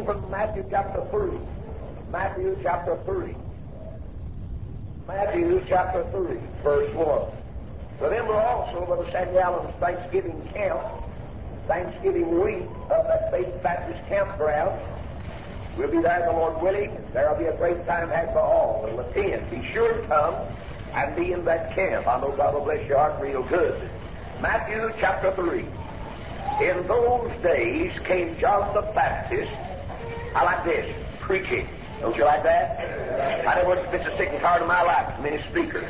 from Matthew chapter 3. Matthew chapter 3. Matthew chapter 3, verse 1. Remember also, Brother Sandy Allen's Thanksgiving camp, Thanksgiving week of that Faith Baptist campground. We'll be there, the Lord willing, and there'll be a great time had for all that will attend. Be sure to come and be in that camp. I know God will bless your heart real good. Matthew chapter 3. In those days came John the Baptist. I like this, preaching. Don't you like that? I never was such a sick and tired of my life, many speakers.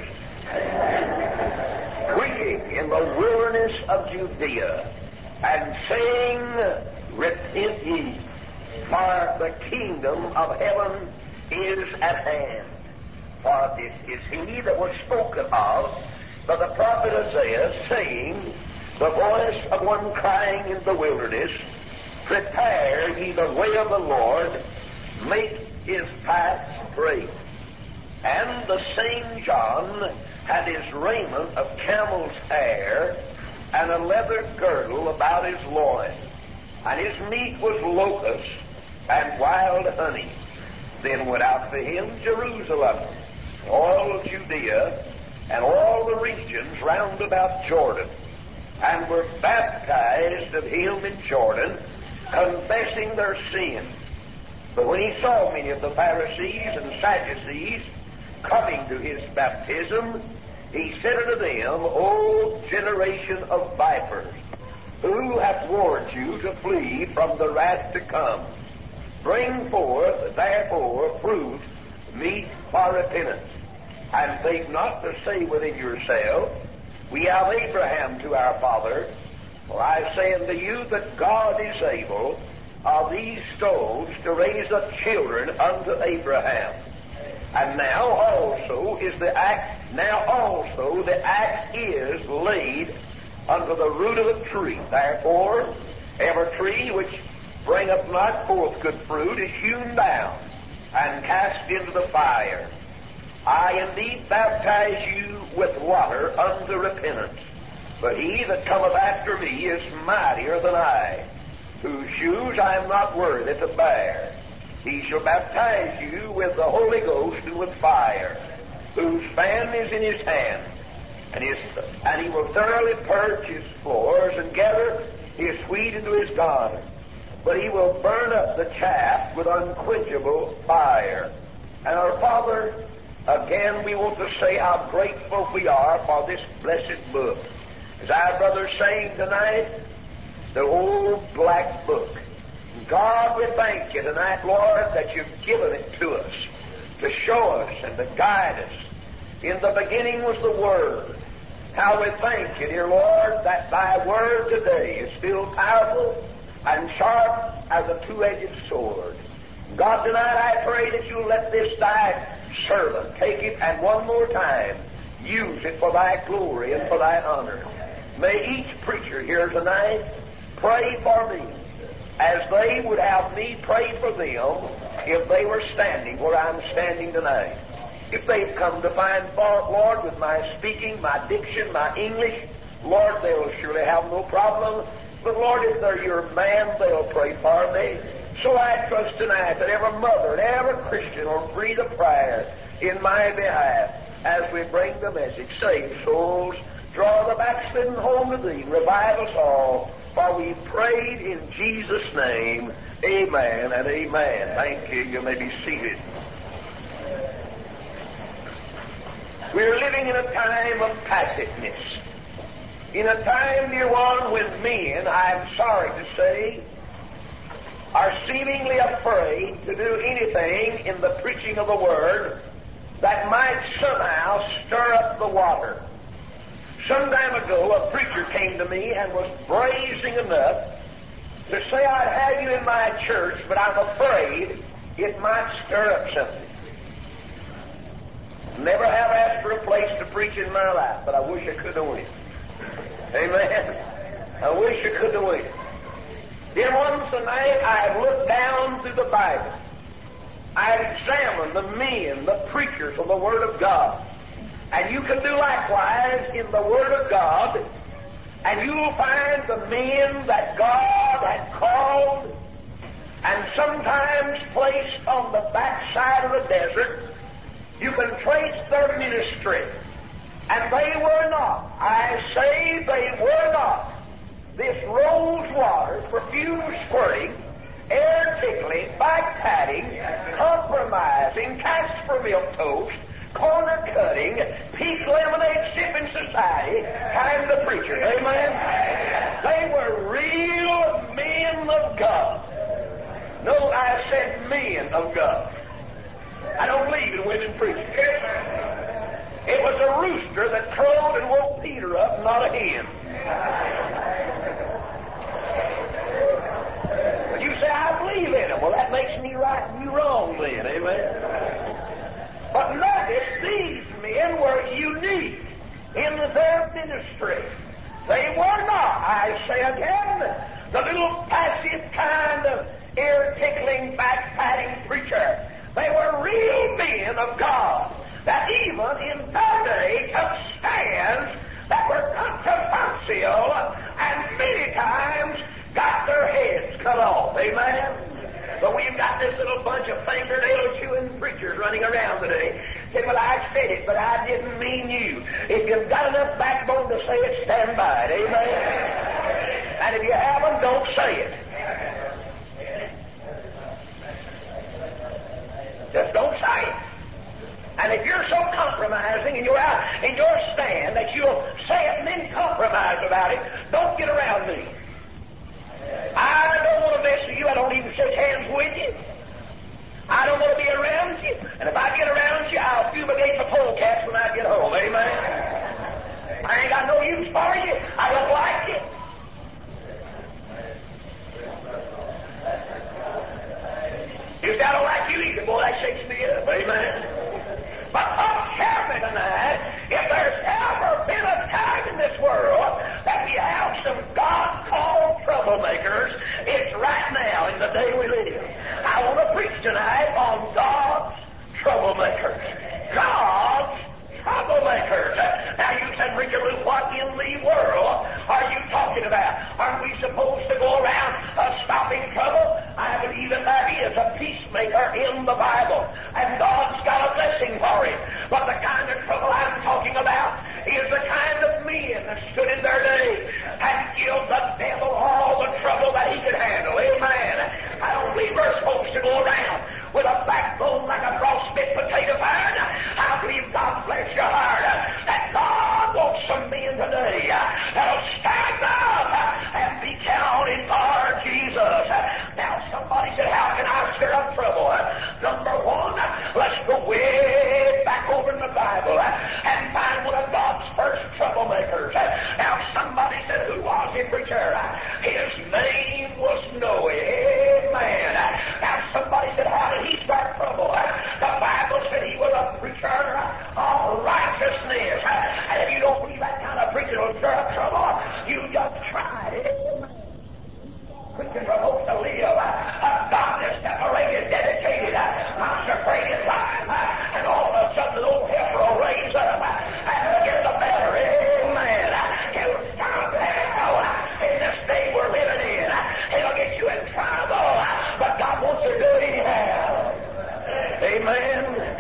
Preaching in the wilderness of Judea, and saying, Repent ye, for the kingdom of heaven is at hand. For this is he that was spoken of by the prophet Isaiah, saying, The voice of one crying in the wilderness, Prepare ye the way of the Lord, make his path straight. And the same John had his raiment of camel's hair, and a leather girdle about his loins, and his meat was locusts and wild honey. Then went out to him Jerusalem, all Judea, and all the regions round about Jordan, and were baptized of him in Jordan, confessing their sins. But when he saw many of the Pharisees and Sadducees coming to his baptism, he said unto them, O generation of vipers, who hath warned you to flee from the wrath to come? Bring forth, therefore, fruit meet for repentance. And think not to say within yourself, We have Abraham to our father. For I say unto you that God is able of these stones to raise up children unto Abraham. And now also the axe is laid unto the root of the tree. Therefore, every tree which bringeth not forth good fruit is hewn down and cast into the fire. I indeed baptize you with water unto repentance, but he that cometh after me is mightier than I, whose shoes I am not worthy to bear. He shall baptize you with the Holy Ghost and with fire, whose fan is in his hand, and he will thoroughly purge his floors and gather his wheat into his garner. But he will burn up the chaff with unquenchable fire. And our Father, again we want to say how grateful we are for this blessed book. As our brother's saying tonight, the old black book. God, we thank you tonight, Lord, that you've given it to us, to show us and to guide us. In the beginning was the Word. How we thank you, dear Lord, that thy Word today is still powerful and sharp as a two-edged sword. God, tonight I pray that you'll let this thy servant take it and one more time use it for thy glory and for thy honor. May each preacher here tonight pray for me as they would have me pray for them if they were standing where I'm standing tonight. If they've come to find fault, Lord, with my speaking, my diction, my English, Lord, they'll surely have no problem. But, Lord, if they're your man, they'll pray for me. So I trust tonight that every mother and every Christian will breathe a prayer in my behalf as we bring the message. Save souls, draw the backslidden home to thee, revive us all. For we prayed in Jesus' name, amen and amen. Thank you. You may be seated. We're living in a time of passiveness. In a time, dear one, when men, I'm sorry to say, are seemingly afraid to do anything in the preaching of the Word that might somehow stir up the water. Some time ago, a preacher came to me and was brazen enough to say, I'd have you in my church, but I'm afraid it might stir up something. Never have asked for a place to preach in my life, but I wish I could have went. Amen. I wish I could have went. Dear ones, tonight I've looked down through the Bible. I've examined the men, the preachers of the Word of God. And you can do likewise in the Word of God, and you'll find the men that God had called and sometimes placed on the backside of the desert. You can trace their ministry. And they were not, I say they were not, this rose water, perfume squirting, air tickling, back patting, compromising, cast for milk toast, corner cutting, peak lemonade sipping society kind of preachers. Amen? They were real men of God. No, I said men of God. I don't believe in women preaching. It was a rooster that crowed and woke Peter up, not a hen. But you say, I believe in it. Well, that makes me right and you wrong then. Amen? But notice, these men were unique in their ministry. They were not, I say again, the little passive kind of ear-tickling, back-patting preacher. They were real men of God that even in their day took stands that were controversial and many times got their heads cut off. Amen? But we've got this little bunch of fingernail-chewing preachers running around today. Say, well, I said it, but I didn't mean you. If you've got enough backbone to say it, stand by it. Amen? And if you haven't, don't say it. Just don't say it. And if you're so compromising and you're out in your stand that you'll say it and then compromise about it, don't get around me. I don't want to mess with you. I don't even shake hands with you. I don't want to be around you. And if I get around you, I'll fumigate the polecats when I get home. Amen? I ain't got no use for you. I don't like you. You say, I don't like you either. Boy, that shakes me up. Amen? But tell me tonight, if there's ever been a time in this world that we have some God-called troublemakers, it's right now in the day we live. I want to preach tonight on God's troublemakers. God's troublemakers. Now you said, Preacher Luke, what in the world are you talking about? Aren't we supposed to go around stopping trouble? I believe that there is a peacemaker in the Bible, and God's got a blessing for him. But the kind of trouble I'm talking about is the kind of men that stood in their day and give the devil all the trouble that he could handle. Amen. I don't believe we're supposed to go around with a backbone like a frostbit potato iron. I believe, God bless your heart, that God wants some men today that'll stand up and be counted for Jesus. Now, somebody said, how can I stir up trouble? Number one, let's go way back over in the Bible and find one of God's first troublemakers. Now, somebody said, who was he, preacher? His name was Noah. Amen. Now, somebody said, how did he start trouble? The Bible said he was a preacher of righteousness. And if you don't believe that kind of preacher will stir up trouble, you just try it. Preachers are supposed to live a God-separated, dedicated, consecrated life. And all of a sudden, the old heifer will raise up and get the better. Amen. He'll stop in this day we're living in. He'll get you in trouble. But God wants to do it anyhow. Amen.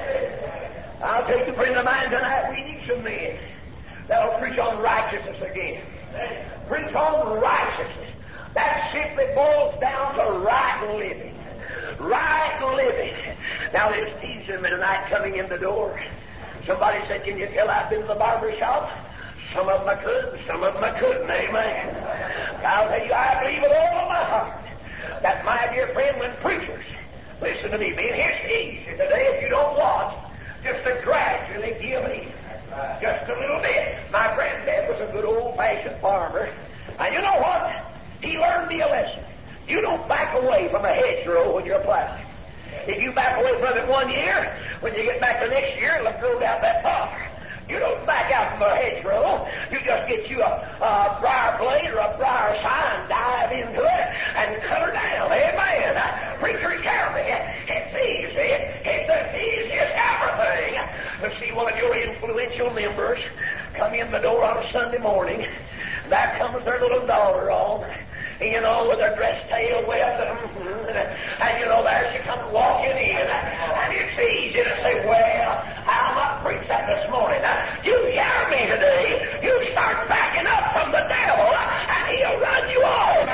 I'll take a friend of mine tonight. We need some men that'll preach on righteousness again. Preach on righteousness. That simply boils down to right living. Right living. Now, there's teasing me tonight coming in the door. Somebody said, can you tell I've been to the barber shop? Some of them I could, some of them I couldn't. Amen. I'll tell you, I believe with all of my heart that, my dear friend, when preachers, listen to me, being easy today, if you don't watch, just to gradually give in. Just a little bit. My granddad was a good old-fashioned farmer. And you know what? He learned me a lesson. You don't back away from a hedgerow when you're plowing. If you back away from it 1 year, when you get back the next year, it'll grow down that far. You don't back out from a hedgerow. You just get you a briar blade or a briar sign, dive into it, and cut her down. Amen. Preacher, hear me. It's easy. It's the easiest everything to see one of your influential members come in the door on a Sunday morning. There comes their little daughter on. with her dress tail way up, and there she comes walking in, and it's easy to say, well, I'll not preach that this morning. You hear me today, you start backing up from the devil, and he'll run you off.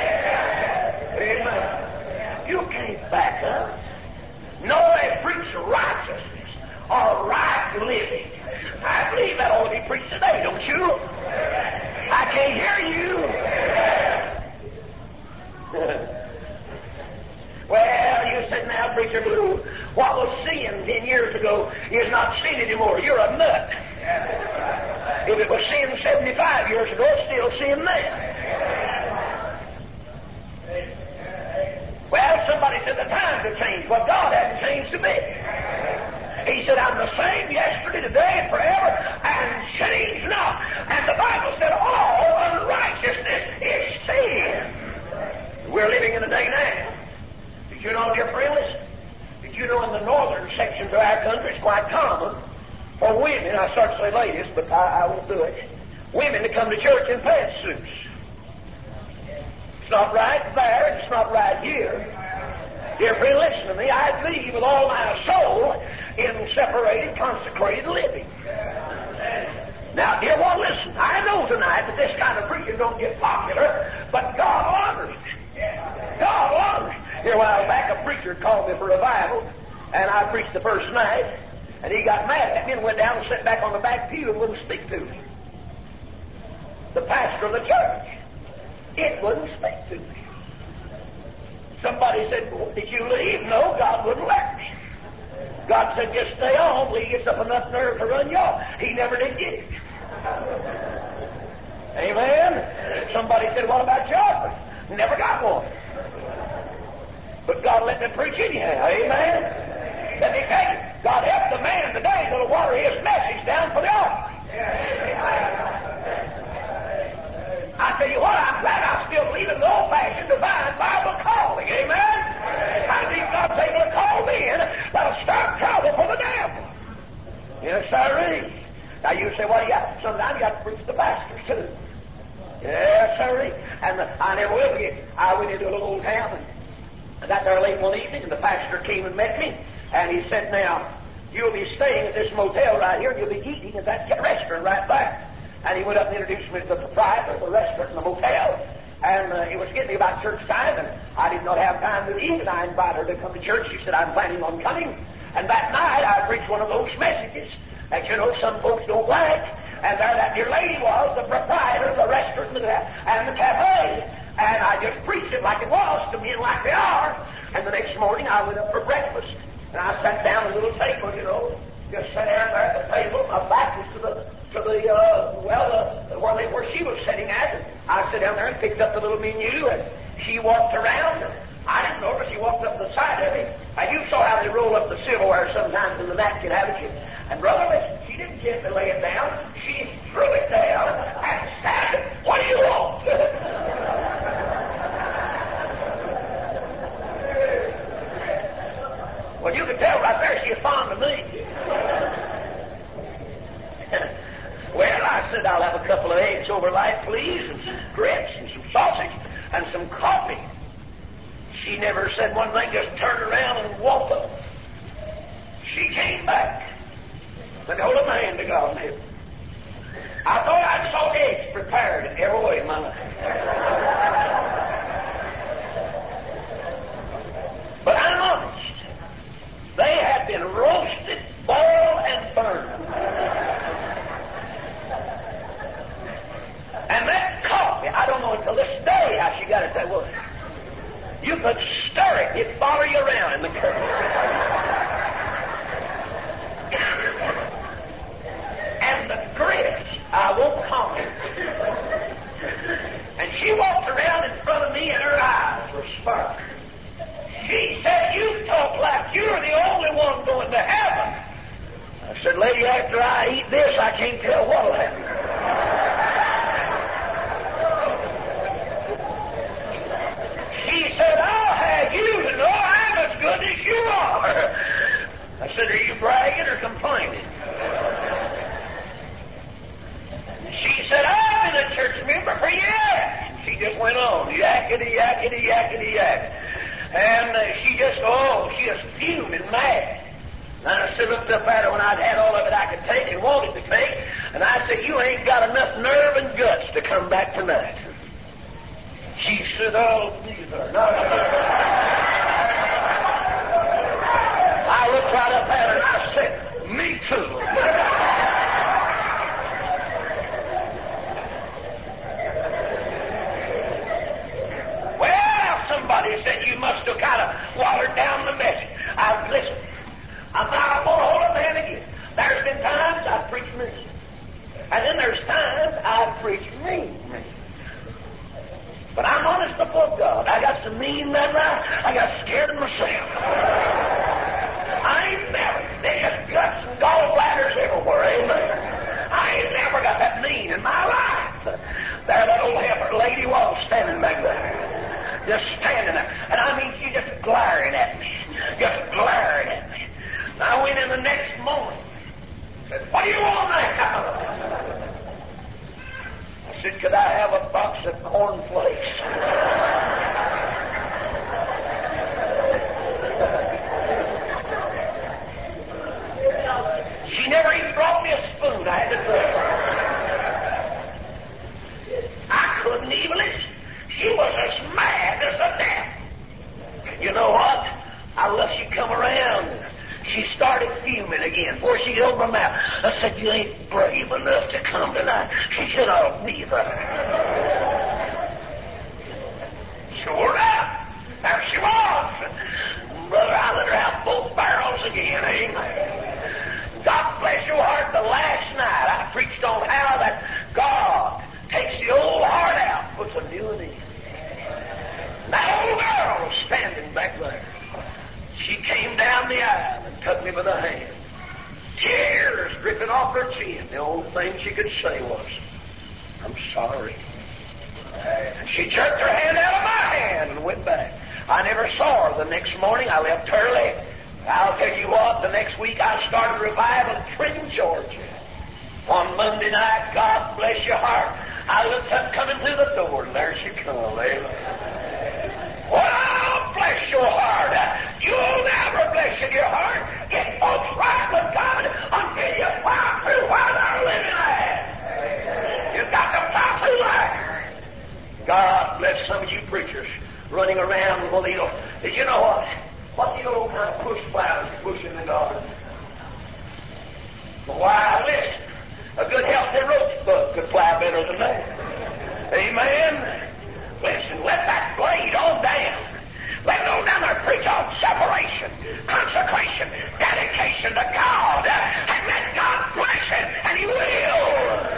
Amen. You can't back up. No, they preach righteousness or right living. I believe that ought to be preached today, don't you? I can't hear you. Well, you said, now, Preacher Blue, what was sin 10 years ago is not sin anymore. You're a nut. If it was sin 75 years ago, it's still sin then. Well, somebody said the times have changed. Well, God hasn't changed a bit. He said, I'm the same yesterday, today, and forever, and change not. And the Bible said all unrighteousness is sin. We're living in a day now. Did you know, dear friends? Did you know in the northern sections of our country it's quite common for women, I start to say ladies, but I won't do it, women to come to church in pantsuits. It's not right there, and it's not right here. Dear friend, listen to me. I believe with all my soul in separated, consecrated living. Now, dear one, listen. I know tonight that this kind of preaching don't get popular, but God honors it. God honors it. Here a while back, a preacher called me for revival, and I preached the first night, and he got mad at me and went down and sat back on the back pew and wouldn't speak to me. The pastor of the church. It wouldn't speak to me. Somebody said, did you leave? No, God wouldn't let me. God said, just stay on till he gets up enough nerve to run you off. He never did get it. Amen? Somebody said, what about Joffrey? Never got one. But God let me preach anyhow. Amen? Let me tell you, God helped the man today that'll water his message down for the offering. I tell you what, I'm glad I still believe in the old-fashioned divine Bible calling. Amen? I believe God's able to call men that'll start trouble for the devil. Yes, sirree. Now you say, well, yeah, sometimes you have to preach the pastors too. Yes, sirree. And I never will forget. I went into a little old town and I got there late one evening, and the pastor came and met me, and he said, now, you'll be staying at this motel right here, and you'll be eating at that restaurant right there. And he went up and introduced me to the proprietor of the restaurant and the motel. And he was getting me about church time, and I did not have time to eat, and I invited her to come to church. She said, I'm planning on coming. And that night I preached one of those messages that, some folks don't like. And there that dear lady was, the proprietor of the restaurant and the cafe. And I just preached it like it was to men like they are. And the next morning I went up for breakfast. And I sat down at a little table, just sat down there at the table. My back was to the where she was sitting at. And I sat down there and picked up the little menu, and she walked around. And I didn't know her. She walked up the side of me. And you saw how they roll up the silverware sometimes in the napkin, haven't you? And brother, listen, she didn't gently lay it down. She threw it down and said, what do you want? Well, you can tell right there she's fond of me. Well, I said, I'll have a couple of eggs over light, please, and some grits and some sausage and some coffee. She never said one thing, just turned around and walked up. She came back and held up my hand to God in heaven. I thought I saw eggs prepared in every way in my life. But I'm honest. They had been roasted, boiled, and burned. And that coffee, I don't know until this day how she got it that way. You could stir it, it'd follow you around in the curtain. And the grits, I won't comment. And she walked around in front of me and her eyes were sparkling. She said, you talk like you're the only one going to heaven. I said, lady, after I eat this, I can't tell what'll happen. She said, I'll have you to know I'm as good as you are. I said, are you bragging or complaining? She said, I've been a church member for years. She just went on. You act yakety, yakety, yak. And she just fuming mad. And I still looked up at her when I'd had all of it I could take and wanted to take, and I said, you ain't got enough nerve and guts to come back tonight. She said, oh, neither. No. I looked right up at her and I said, me too. Well, somebody said you must have kind of watered down the message. Listen, I'm not going to hold up my hand again. There's been times I've preached mean. And then there's times I've preached mean. But I'm honest before God. I got some mean that night. I got scared of myself. I ain't never. They got guts and gallbladders everywhere, amen. I ain't never got that mean in my life. There that old heifer lady was standing back there. Just standing there. And I mean, she just glaring at me. Just glaring at me. And I went in the next moment. Said, what do you want now? I said, could I have a box of cornflakes? She never even brought me a spoon. I had to drink. I couldn't even listen. She was as mad as the devil. You know what? I let she come around. She started fuming again before she opened her mouth. I said, you ain't brave enough to come tonight. She said, oh, neither. Sure enough, there she was. Brother, I let her have both barrels again, amen. God bless your heart. The last night I preached on how that God takes the old heart out and puts a new one in. And that old girl was standing back there. She came down the aisle and took me by the hand. Tears dripping off her chin. The only thing she could say was, I'm sorry. And she jerked her hand out of my hand and went back. I never saw her the next morning. I left early. I'll tell you what, the next week I started a revival in Trenton, Georgia. On Monday night, God bless your heart, I looked up coming through the door, and there she come. Well, bless your heart. You'll never bless in your heart. Get folks right with God until you plow through while they're living there. You've got to plow through there. God bless some of you preachers running around with you know what? What the old kind of push plows you push in the garden? Why, listen, a good healthy rosebud could plow better than that. Amen. Listen, let that blade on down. Let it on down there preach on separation, consecration, dedication to God, and let God bless it, and He will.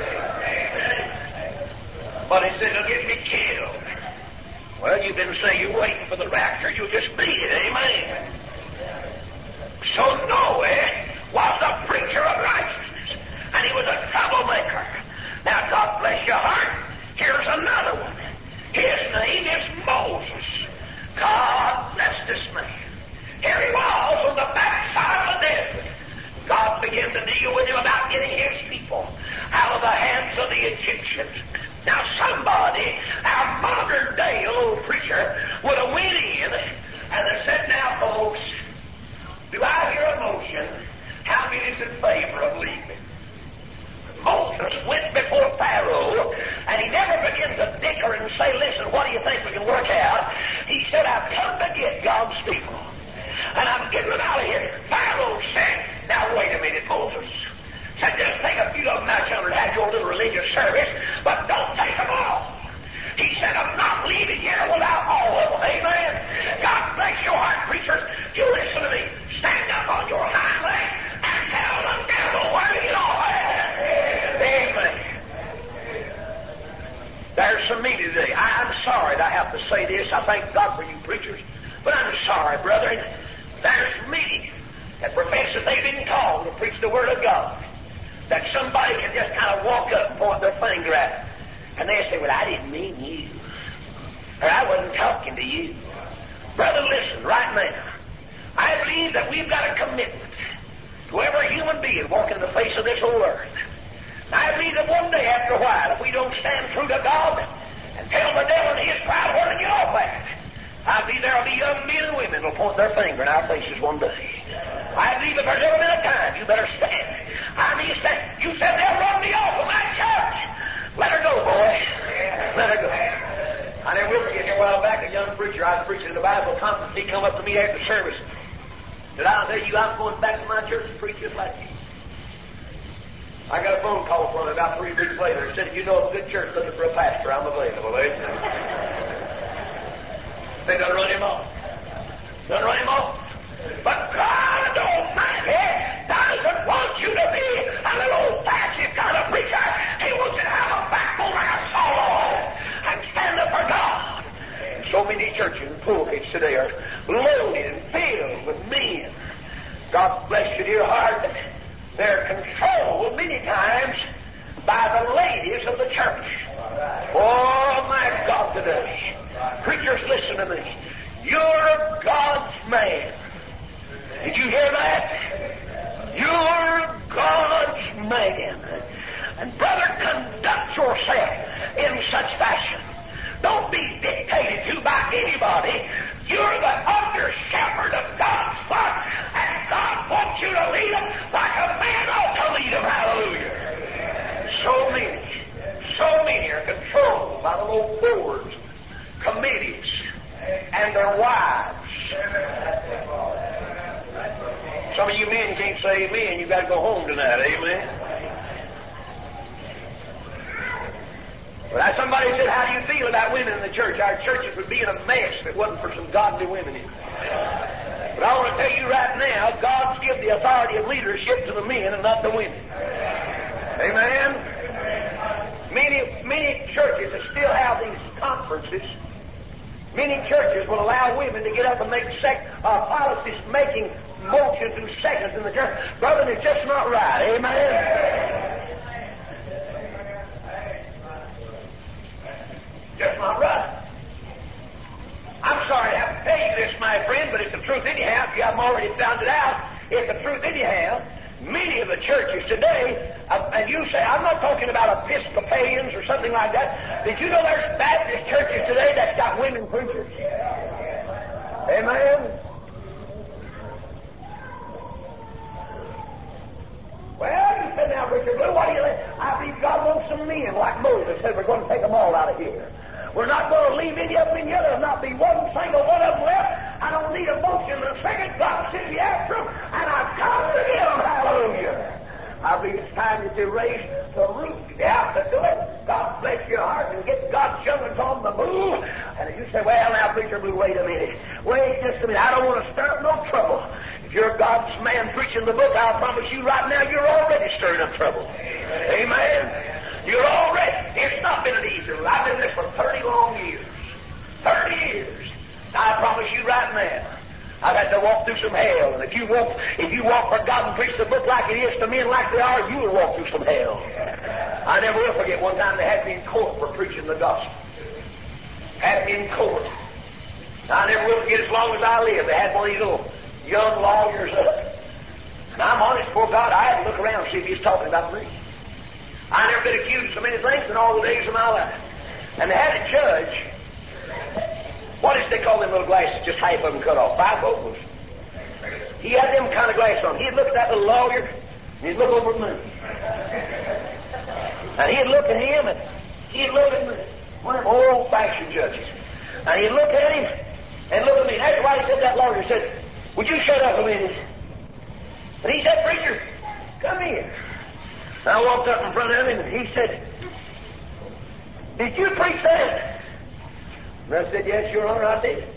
But He said, it'll get me killed. Well, you didn't say you're waiting for the rapture, you just be it, amen. So Noah was a preacher of righteousness, and he was a troublemaker. Now, God bless your heart, here's another one. His name is Moses. God bless this man. Here he was on the backside of the desert. God began to deal with him about getting his people out of the hands of the Egyptians. Now somebody, our modern day old preacher, would have went in and have said, now folks, do I hear a motion? How many is in favor of leaving? Moses went before Pharaoh, and he never began to dicker and say, listen, what do you think we can work out? He said, I've come to get God's people, and I'm getting them out of here. Pharaoh said, now wait a minute, Moses. Said, just take a few of them out yonder and have your little religious service, but don't take them all. He said, I'm not leaving here without all of them. Amen. God bless your heart, preachers. You listen to me. Stand up on your hind legs and tell the devil where to get off at. Amen. There's some me today. I'm sorry that I have to say this. I thank God for you preachers. But I'm sorry, brethren. There's many that profess that they've been called to preach the Word of God, that somebody can just kind of walk up and point their finger at them. And they say, well, I didn't mean you. Or I wasn't talking to you. Brother, listen, right now. I believe that we've got a commitment to every human being walking the face of this whole earth. And I believe that one day after a while, if we don't stand true to God and tell the devil and his pride where to get off at, I believe there'll be young men and women who'll point their finger in our faces one day. I believe if there's ever been a time, you better stand. I need to stand. You said they'll run me off of my church. Let her go, boy. Let her go. I never will forget, a while back, a young preacher, I was preaching in the Bible conference, he come up to me after service. Said, I'll tell you, I'm going back to my church to preach just like you. I got a phone call from him about 3 weeks later. He said, if you know of a good church looking for a pastor, I'm available. They done run him off. Done run him off. But God Almighty doesn't want you to be a little old-fashioned kind of preacher. He wants you to have a backbone like a Saul and stand up for God. And so many churches and pulpits today are loaded and filled with men. God bless you, dear heart. They're controlled many times by the ladies of the church. Oh, my God, today. Preachers, listen to me. You're God's man. Did you hear that? You're God's man. And, brother, conduct yourself in such fashion. Don't be dictated to by anybody. You're the under shepherd of God's flock, and God wants you to lead them like a man ought to lead them. Hallelujah. So many are controlled by the little boards, committees, and their wives. Some of you men can't say amen. You've got to go home tonight. Amen. But somebody said, how do you feel about women in the church? Our churches would be in a mess if it wasn't for some godly women in it. But I want to tell you right now, God's given the authority of leadership to the men and not the women. Amen? Many churches that still have these conferences, many churches will allow women to get up and make policies making motions in seconds in the church. Brother, it's just not right. Amen? Just not right. I'm sorry to have to tell you this, my friend, but it's the truth anyhow. If you haven't already found it out, it's the truth anyhow. Many of the churches today, and you say, I'm not talking about Episcopalians or something like that. Did you know there's Baptist churches today that's got women preachers? Amen? Well, you said, now, Richard, what do you think? I believe God wants some men like Moses said, we're going to take them all out of here. We're not going to leave any of them in here. There'll not be one single one of them left. I don't need a motion in a second. God sends me after them, and I've come to get them. Hallelujah. I believe it's time that you raise the roof. You have to do it. God bless your heart and get God's young'uns on the move. And if you say, well, now, Preacher Blue, wait a minute. Wait just a minute. I don't want to stir up no trouble. If you're God's man preaching the book, I'll promise you right now, you're already stirring up trouble. Amen. You're already. It's not been an easy road. I've been in this for 30 long years. 30 years. I promise you right now, I've had to walk through some hell. And if you walk for God and preach the book like it is to men like they are, you will walk through some hell. I never will forget one time they had me in court for preaching the gospel. Had me in court. I never will forget as long as I live. They had one of these little young lawyers up. And I'm honest before God, I had to look around and see if he's talking about me. I never been accused of so many things in all the days of my life. And they had a judge. What is they call them little glasses, just half of them cut off? Bifocals? He had them kind of glasses on. He'd look at that little lawyer, and he'd look over at me. And he'd look at him, and he'd look at me. One of them old-fashioned judges. And he'd look at him, and look at me. And after a while, he said to that lawyer, he said, would you shut up a minute? And he said, Preacher, come here. And I walked up in front of him, and he said, did you preach that? And I said, yes, Your Honor, I did.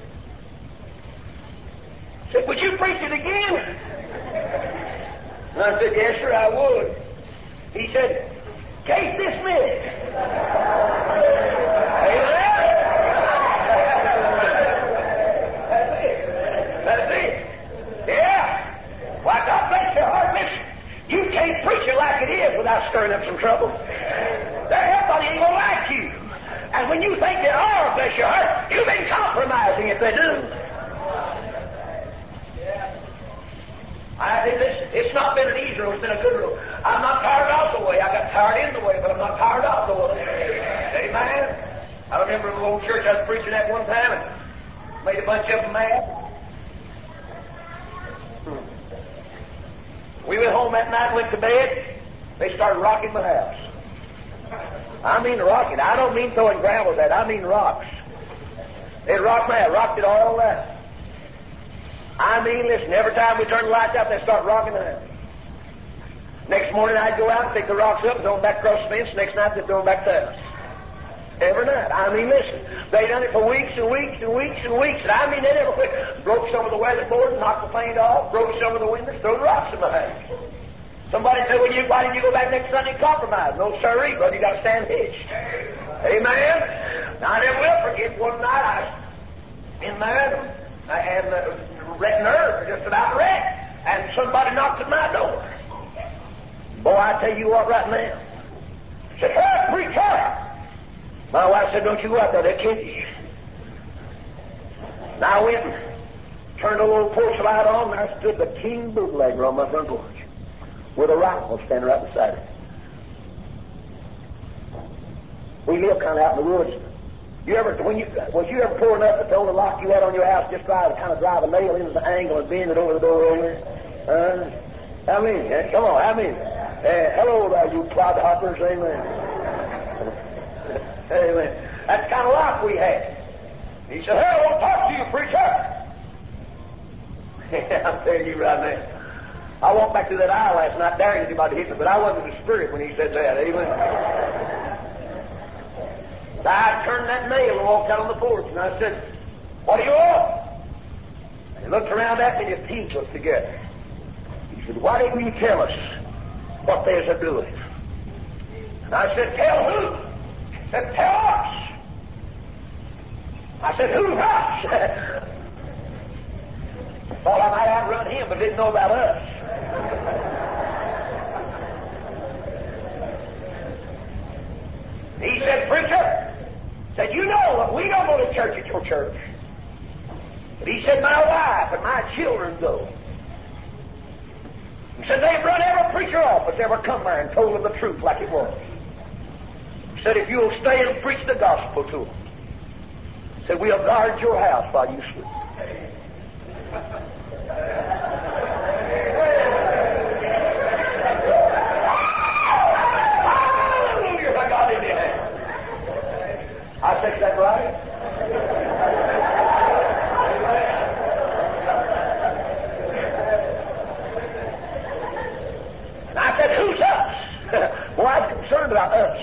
He said, would you preach it again? And I said, yes, sir, I would. He said, case dismissed. Amen? That's it. Yeah. Why, God bless your heart. Listen, you can't preach it like it is without stirring up some trouble. Everybody ain't going to like you. And when you think they are, bless your heart, you've been compromising if they do. I think it's not been an easy road, it's been a good road. I'm not tired of the way. I got tired in the way, but I'm not tired of the way. Amen. I remember in the old church I was preaching at one time, and Made a bunch of them mad. We went home that night, went to bed. They started rocking the house. I mean rocking. I don't mean throwing gravels at it. I mean rocks. They rocked my house, rocked it all night. I mean, listen, every time we turn the lights out, they start rocking the house. Next morning, I'd go out and pick the rocks up and throw them back across the fence. Next night, they'd throw them back to us. Every night. I mean, listen, they done it for weeks and weeks and weeks and weeks. And I mean, they never quit. Broke some of the weatherboard, knocked the paint off, broke some of the windows, threw the rocks in my house. Somebody said, well, why didn't you go back next Sunday and compromise? No, sirree, brother, you got to stand hitched. Amen? Now, I never will forget one night I was in there and nerves just about wrecked. And somebody knocked at my door. Boy, I tell you what right now. I said, hey, preacher! My wife said, don't you go out there, they'll kill you. And I went and turned a little porch light on, and there stood the king bootlegger on my front porch with a rifle standing right beside it. We live kind of out in the woods. Was you ever poor enough that the only lock you had on your house just try to kind of drive a nail into the angle and bend it over the door over? How many? Come on, how many? Hello there, you clodhoppers, amen. Amen. That's the kind of life we had. He said, hey, I want to talk to you, preacher. I'm telling you right now. I walked back to that aisle last night, daring anybody to hit me, but I wasn't in the spirit when he said that, amen. So I turned that nail and walked out on the porch, and I said, what do you want? And he looked around at me, and his teeth was together. He said, why didn't you tell us what there's a doing? And I said, tell who? He said, tell us. I said, who's us? Thought I might outrun him, but didn't know about us. He said, preacher, said, you know, we don't go to church at your church. But he said, my wife and my children go. He said, they've run every preacher off that's ever come there and told them the truth like it was. He said, if you'll stay and preach the gospel to them, he said, we'll guard your house while you sleep. Hallelujah, I got it in there. I think that right. And I said, who's us? Well, I was concerned about us.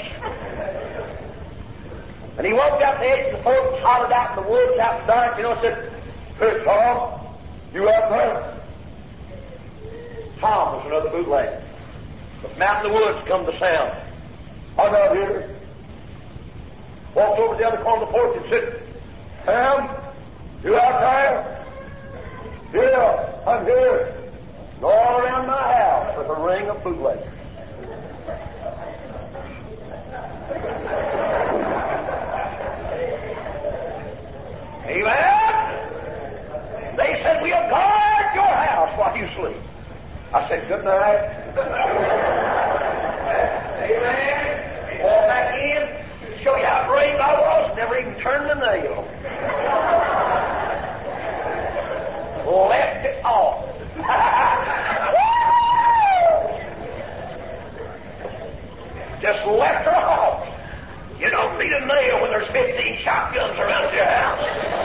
And he walked out the edge of the porch, hollered out in the woods, out in the dark, and said, hey, Tom, you out there? Tom was another bootlegger. But from out in the woods come the sound. I'm out here. Walked over to the other corner of the porch and said, Sam, you out there? Yeah, I'm here. And all around my house was a ring of bootleggers. Amen? They said, we'll guard your house while you sleep. I said, good night. Amen? Walk back in, show you how brave I was, never even turned the nail. Left it off. Just left her off. You don't need a nail when there's 15 shotguns around your house.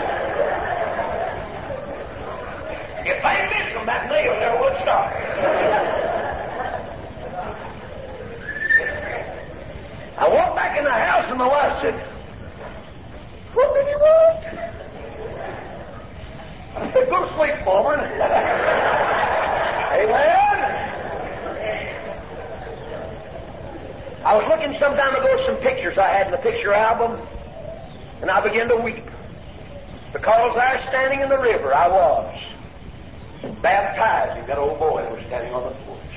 If they missed them, that nail never would stop. I walked back in the house and my wife said, what did you want? I said, go to sleep, woman. Amen? I was looking some time ago at some pictures I had in the picture album, and I began to weep. Because there, standing in the river, I was baptizing that old boy who was standing on the porch.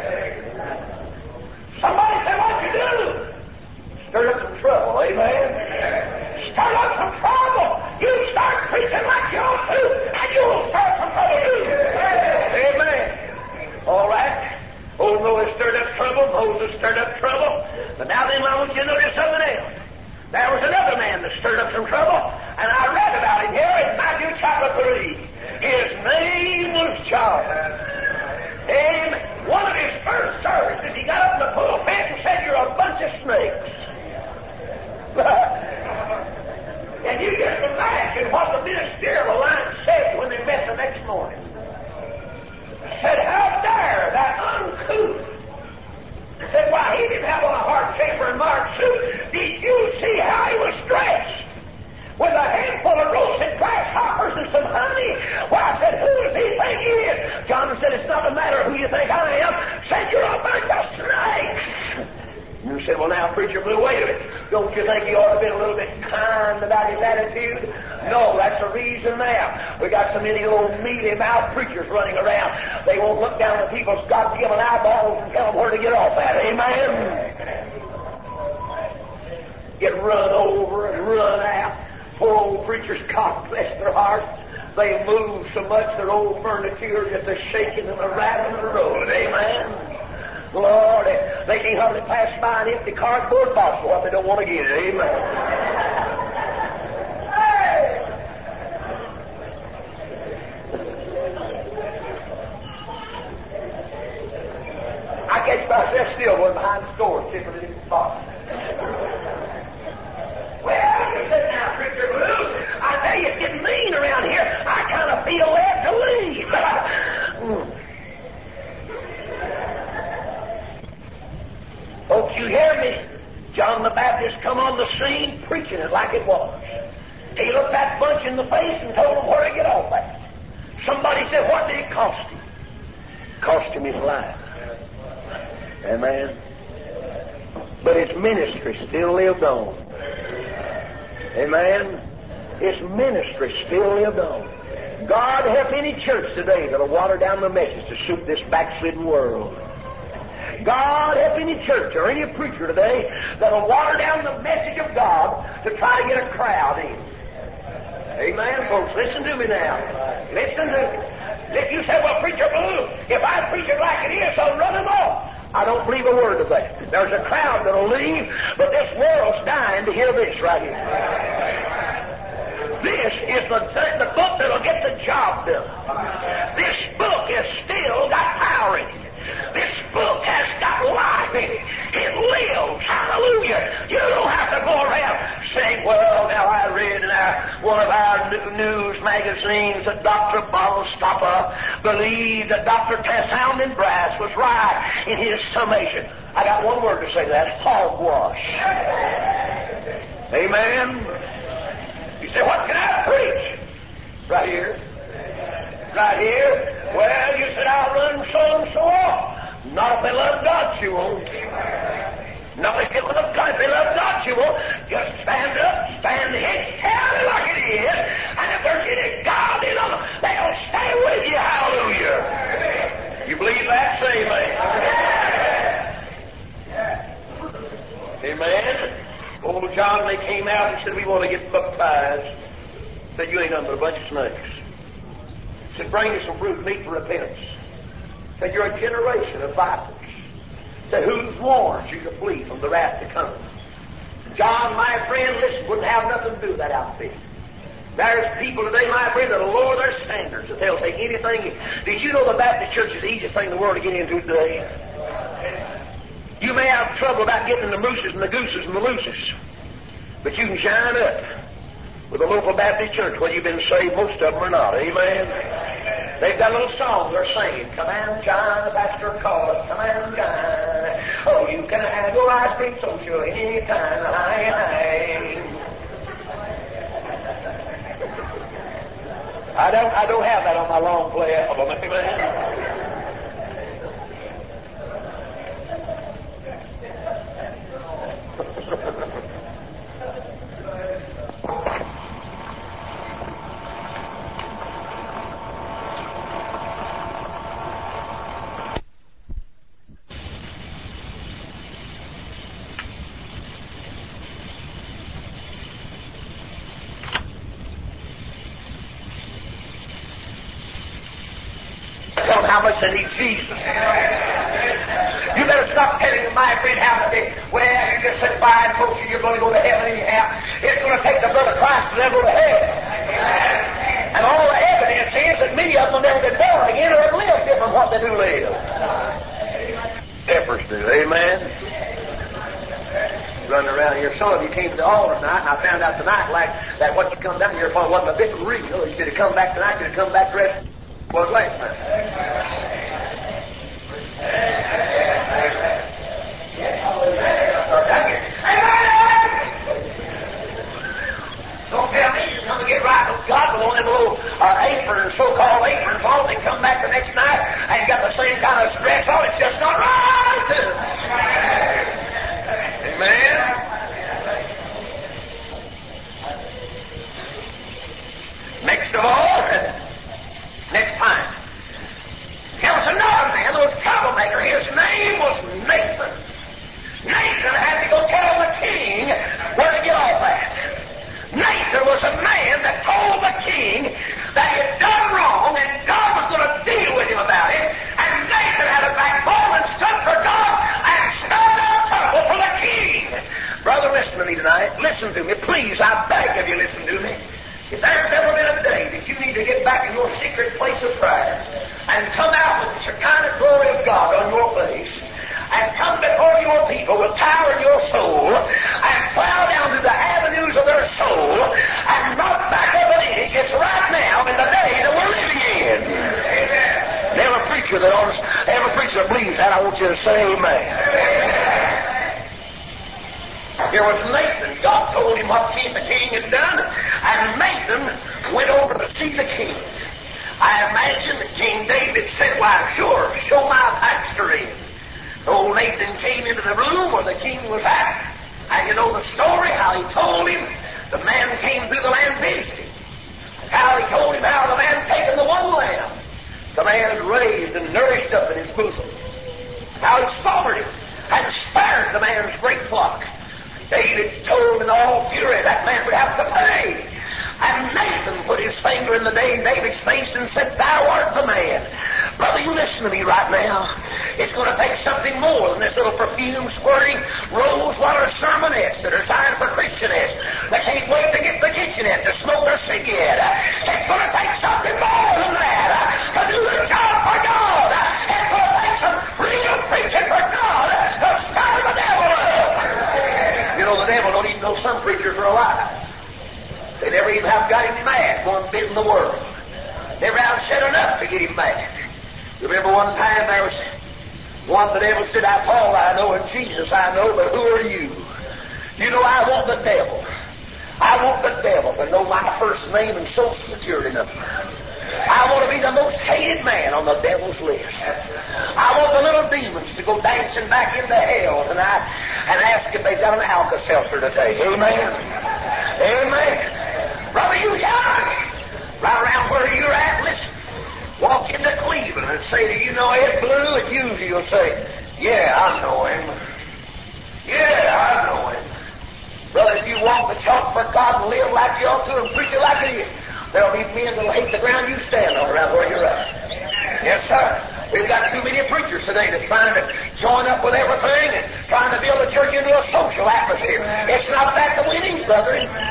Somebody said, what'd you do? Stirred up some trouble, amen? Stirred up some trouble. You start preaching like you ought to, and you'll start some trouble too. Amen. All right. Old Noah stirred up trouble. Moses stirred up trouble. But now then, I want you to notice something else. There was another man that stirred up some trouble. And I read about him here in Matthew chapter 3. His name was John. Amen. One of his first services, he got up in the pulpit and said, "You're a bunch of snakes." And you just imagine what the ministerial line said when they met the next morning. Said, "How dare that uncouth?" Said, "Why, he didn't have on a hard chamber and marked suit. Did you see how he was dressed? With a handful of roasted grasshoppers and some honey." Why, I said, "Who does he think he is?" John said, "It's not a matter of who you think I am." Said, "You're a bunch of snakes." You said, "Well, now, Preacher Blue, wait a minute. Don't you think he ought to have been a little bit kind about his attitude?" No, that's the reason now. We got so many old mealy-mouthed preachers running around. They won't look down at people's God-given eyeballs and tell them where to get off at. Amen? Get run over and run out. Poor old preachers, God bless their hearts. They move so much their old furniture just a shaking and a rattling the road. Amen? Lord, they can't hardly pass by an empty cardboard box for what they don't want to get. Amen. I catch myself still one behind the store tipping it in the box. Well, you said, "Now, Preacher Blue, I tell you, it's getting mean around here. I kind of feel led to leave." Folks, you hear me? John the Baptist come on the scene preaching it like it was. He looked that bunch in the face and told them where to get off at. Somebody said, "What did it cost him?" Cost him his life. Amen. But his ministry still lived on. Amen. His ministry still lived on. God help any church today that'll water down the message to suit this backslidden world. God help any church or any preacher today that'll water down the message of God to try to get a crowd in. Amen, folks. Listen to me now. Listen to me. If you say, "Well, Preacher Blue, if I preach it like it is, I'll run them off." I don't believe a word of that. There's a crowd that'll leave, but this world's dying to hear this right here. This is the book that'll get the job done. This book has still got power in it. This book has got life in it. It lives. Hallelujah. You don't have to go around saying, "Well, now I read in one of our news magazines that Dr. Bonstopper believed that Dr. Sounding Brass was right in his summation." I got one word to say to that: hogwash. Amen. You say, "What can I preach?" Right here. Right here. "Well, you said I'll run so and so off." Not if they love God, you won't. Not if they love God. If they love God, you won't. Just stand up, stand the hitch, tell it like it is, and if there's any God in them, they'll stay with you. Hallelujah. You believe that? Say amen. Amen. Old John, they came out and said, "We want to get baptized." Said, "You ain't nothing but a bunch of snakes." Said, "Bring us some fruit meat for repentance." Said, "You're a generation of vipers." Said, "Who's warned you to flee from the wrath to come?" John, my friend, listen, wouldn't have nothing to do with that outfit. There's people today, my friend, that'll lower their standards, that they'll take anything. Did you know the Baptist church is the easiest thing in the world to get into today? You may have trouble about getting the mooses and the gooses and the looses, but you can shine up with a local Baptist church, whether you've been saved, most of them or not. Amen. They've got a little song they're singing. "Come and shine, the pastor called us. Come and shine. Oh, you can have your ice cream social any time. I don't have that on my long play album. Amen. How much they need Jesus. You better stop telling them my friend, how they, well, you just sit by and folks, you're going to go to heaven anyhow. It's going to take the blood of Christ to go to heaven. And all the evidence is that many of them have never been born again or have lived different what they do live. Lepers do, amen? Running around here. Some of you came to the altar tonight, and I found out tonight like that what you come down here for wasn't a bit real. You should have come back tonight, you should have come back dressed was last night. Don't tell me you're going to get right with God with one of them little aprons, so-called aprons on, and come back the next night and got the same kind of dress on. It's just not right. Amen. Next of all, next time, there was another man, there was a troublemaker. His name was Nathan. Nathan had to go tell the king where to get off at. Nathan was a man that told the king that he had done wrong and God was going to deal with him about it. And Nathan had a backbone and stood for God and stirred up trouble for the king. Brother, listen to me tonight. Listen to me. Please, I beg of you, listen to me. If there's ever been a day that you need to get back in your secret place of prayer and come out with the Shekinah glory of God on your face and come before your people with power in your soul and plow down through the avenues of their soul and knock back up an inch, it's right now in the day that we're living in. Amen. Every preacher that believes that, I want you to say amen. Here was Nathan. God told him what the king had done, and Nathan went over to see the king. I imagine that King David said, why, sure, show my pastor in. Old Nathan came into the room where the king was at, and you know the story, how he told him the man came through the land visiting. How he told him how the man taken the one lamb the man had raised and nourished up in his bosom. How he slaughtered it and spared the man's great flock. David told in all fury that man would have to pay. And Nathan put his finger in the David's face and said, thou art the man. Brother, you listen to me right now. It's going to take something more than this little perfume squirting rose water sermonettes that are designed for Christianettes that can't wait to get the kitchenette to smoke their cigarette. It's going to take something more than that to do the job for God. It's going to take some real preaching for God to stir the devil up. You know, the devil don't even know some preachers are alive. They never even have got him mad one bit in the world. Never have said enough to get him mad. You remember one time there was one the devil said, Paul I know and Jesus I know, but who are you? You know, I want the devil. I want the devil to know my first name and social security number. I want to be the most hated man on the devil's list. I want the little demons to go dancing back into hell tonight and ask if they've got an Alka-Seltzer to take. Amen? Amen. Brother, you young, right around where you're at, listen. Walk into Cleveland and say, do you know Ed Blue? And usually you'll say, yeah, I know him. Yeah, I know him. Brother, if you walk the chalk for God and live like you ought to and preach it like it is, there'll be men that'll hate the ground you stand on around where you're at. Yes, sir. We've got too many preachers today that's trying to join up with everything and trying to build a church into a social atmosphere. It's not that we need, brother.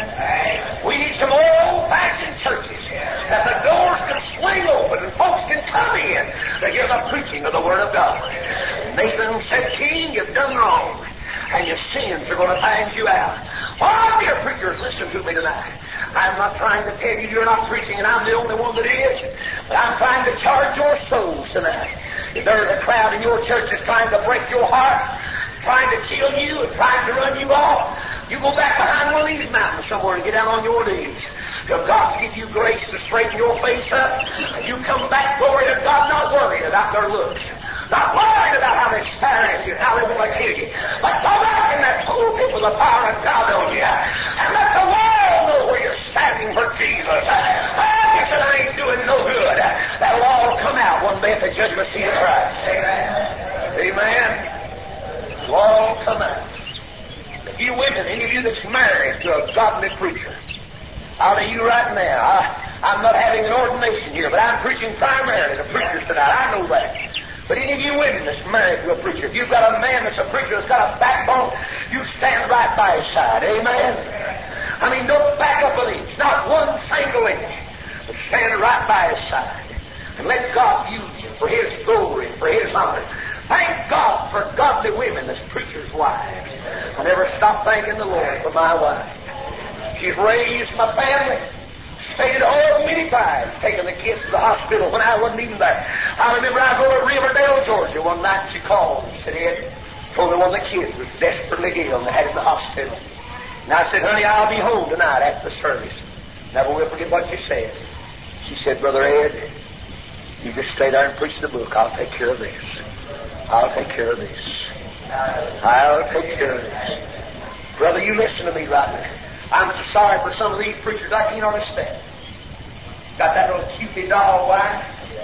We need some more old-fashioned churches that the doors can swing open and folks can come in to hear the preaching of the Word of God. Nathan said, King, you've done wrong, and your sins are going to find you out. Oh, dear preachers, listen to me tonight. I'm not trying to tell you you're not preaching and I'm the only one that is, but I'm trying to charge your souls tonight. If there's a crowd in your church that's trying to break your heart, trying to kill you and trying to run you off, you go back behind one of these mountains somewhere and get down on your knees. Till God give you grace to straighten your face up, and you come back, glory to God, not worried about their looks. Not worried about how they stare at you, how they want to kill you. But go back in that pulpit with the power of God on you, and let the world know where you're standing for Jesus. You said, I ain't doing no good. That'll all come out one day at the judgment seat of Christ. Amen. It'll all come out. If you women, any of you that's married to a godly preacher, I'll tell you right now, I'm not having an ordination here, but I'm preaching primarily to preachers tonight. I know that. But any of you women that's married to a preacher, if you've got a man that's a preacher that's got a backbone, you stand right by his side. Amen? I mean, don't back up an inch, not one single inch, but stand right by his side. And let God use you for His glory and for His honor. Thank God for godly women as preachers' wives. I never stop thanking the Lord for my wife. She's raised my family. Stayed home many times, taking the kids to the hospital when I wasn't even there. I remember I was over at Riverdale, Georgia, one night. She called and said, Ed, told me one of the kids was desperately ill and they had him in the hospital. And I said, honey, I'll be home tonight after the service. Never will forget what she said. She said, Brother Ed, you just stay there and preach the book. I'll take care of this. I'll take care of this. I'll take care of this. Brother, you listen to me right now. I'm so sorry for some of these preachers. I can't understand. Got that little Cupid doll wife?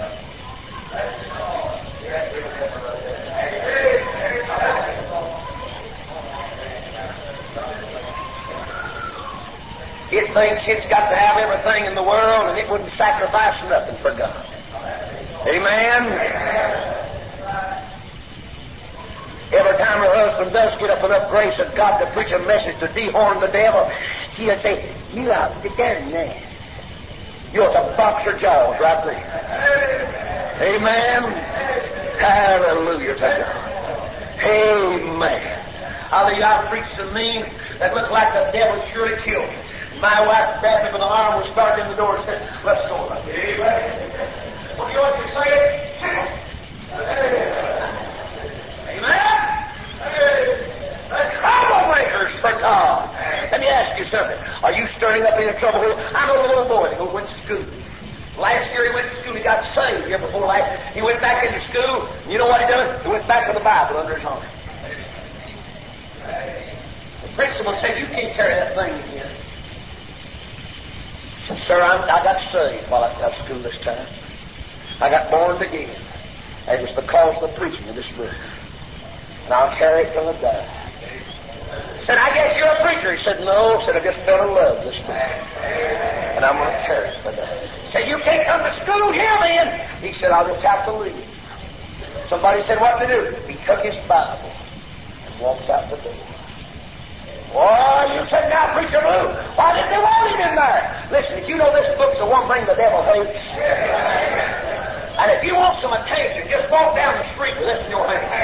It thinks it's got to have everything in the world and it wouldn't sacrifice nothing for God. Amen? Every time her husband does get up enough grace of God to preach a message to dehorn the devil, she'll say, you out to done that. You ought to box her jaws right there. Amen? Hallelujah to God. Amen. I think I preached to me that looked like the devil surely killed me. My wife grabbed me by the arm, was starting in the door and said, let's go. Amen. What do you want to say? Amen? The troublemakers for God. Let me ask you something. Are you stirring up any trouble here? I know a little boy that went to school. Last year he went to school. He got saved. Year before last, he went back into school. You know what he done? He went back with the Bible under his arm. The principal said, you can't carry that thing in here. He said, sir, I got saved while I was at school this time. I got born again. And it was because of the preaching of this book. And I'll carry it till I die. Said, I guess you're a preacher. He said, no. Said, I just fell in love this book. And I'm going to carry it till I die. Said, you can't come to school here then. He said, I'll just have to leave. Somebody said, what to do? He took his Bible and walked out the door. Oh, you said, now, Preacher Blue, why didn't they want him in there? Listen, if you know this book's the one thing the devil hates, and if you want some attention, just walk down the street with this in your hand.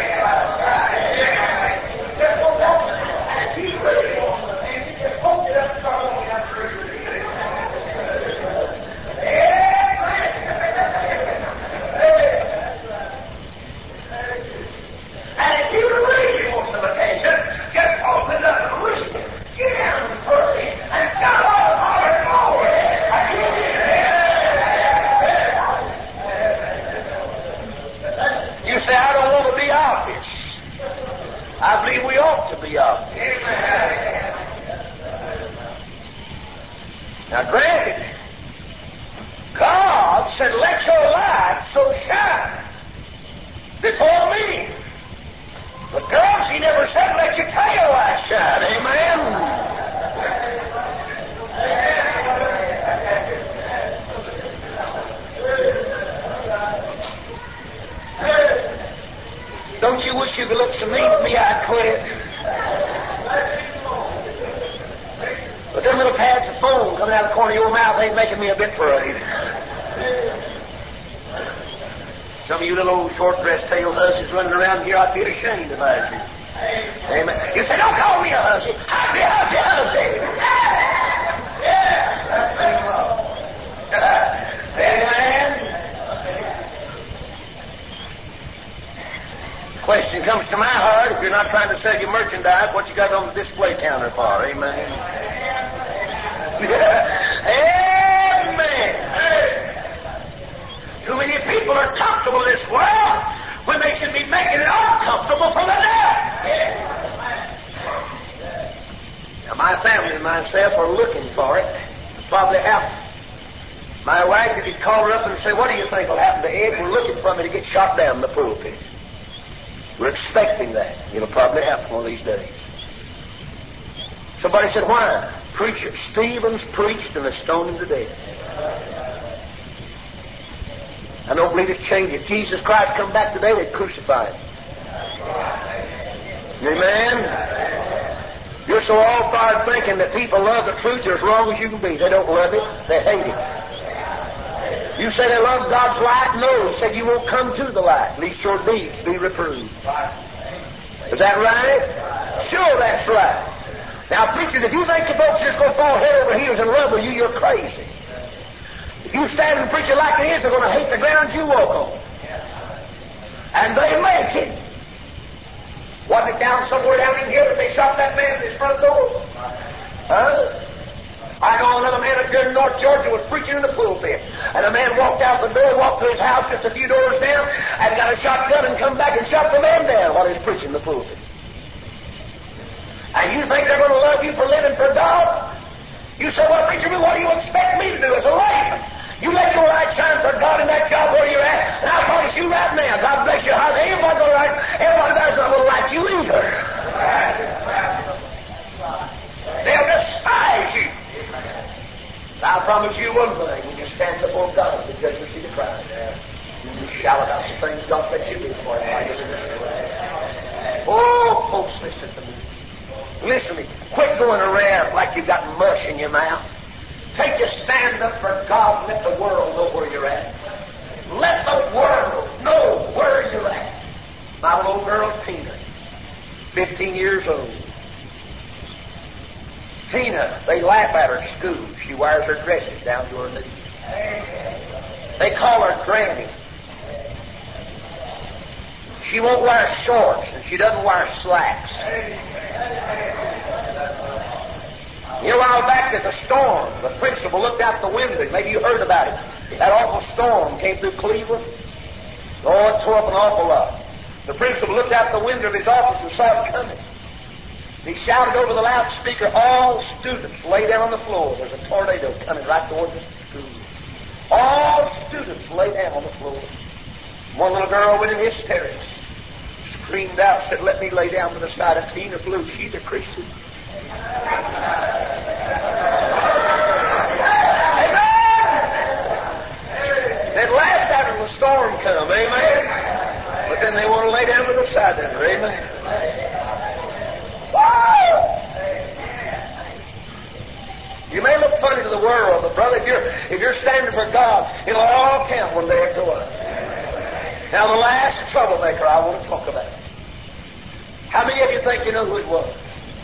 Just go down the street, and if you really want some attention, just hold it up and start walking down the street. And if you really want some attention, just open it up and read. Get down and hurry, and come on, glory. You say, I don't want to be obvious. I believe we ought to be obvious. Now, granted, God said, let your light so shine before me. But girls, He never said, let your tail light shine. Amen? Don't you wish you could look so mean at me I'd quit? But them little pads of foam coming out of the corner of your mouth ain't making me a bit afraid. Some of you little old short-dressed tail hussies running around here, I feel ashamed about you. Amen. You say, don't call me a hussy. Hussy, hussy, hussy. Amen. Question comes to my heart, if you're not trying to sell your merchandise, what you got on the display counter for? Amen. Amen. Too many people are comfortable in this world when they should be making it uncomfortable for the devil. Now, my family and myself are looking for it. It'll probably happen. My wife, if you'd call her up and say, what do you think will happen to Ed? We're looking for me to get shot down in the pulpit. We're expecting that. It'll probably happen one of these days. Somebody said, why? Preacher Stevens preached and they stoned him to death. I don't believe it's changed. If Jesus Christ come back today, they'd crucify him. Amen? You're so all-fired thinking that people love the truth as wrong as you can be. They don't love it. They hate it. You say they love God's light? No. He said you won't come to the light, lest your deeds be reproved. Is that right? Sure, that's right. Now, preachers, if you think the folks are just going to fall head over heels in love with you, you're crazy. If you stand and preach it like it is, they're going to hate the ground you walk on. And they make it. Wasn't it down somewhere down in here that they shot that man in his front door? Huh? I know another man up here in North Georgia was preaching in the pulpit. And a man walked out the door, walked to his house just a few doors down, and got a shotgun and come back and shot the man down while he was preaching in the pulpit. And you think they're going to love you for living for God? You say, well, preacher, what do you expect me to do as a layman? You let your light shine for God in that job where you're at, and I promise you right now, God bless your heart, everybody there's not going to like you either. They'll despise you. I promise you one thing, when you stand before God at the judgment seat of Christ, you shout about the things God let you do for Him. Oh, folks, listen to me. Listen to me. Quit going around like you've got mush in your mouth. Take a stand up for God and let the world know where you're at. Let the world know where you're at. My little girl, Tina, 15 years old. Tina, they laugh at her at school. She wears her dresses down to her knees. They call her Granny. She won't wear shorts, and she doesn't wear slacks. You know, a while back there's a storm. The principal looked out the window. Maybe you heard about it. That awful storm came through Cleveland. Oh, it tore up an awful lot. The principal looked out the window of his office and saw it coming. He shouted over the loudspeaker, all students lay down on the floor. There's a tornado coming right toward the school. All students lay down on the floor. One little girl went in hysterics. Screamed out, said, let me lay down by the side of Tina Blue. She's a Christian. They'd laughed at her when the storm come, amen? But then they want to lay down by the side of her, amen? You may look funny to the world, but brother, if you're standing for God, it'll all count one day after one. Now the last troublemaker I want to talk about. How many of you think you know who it was?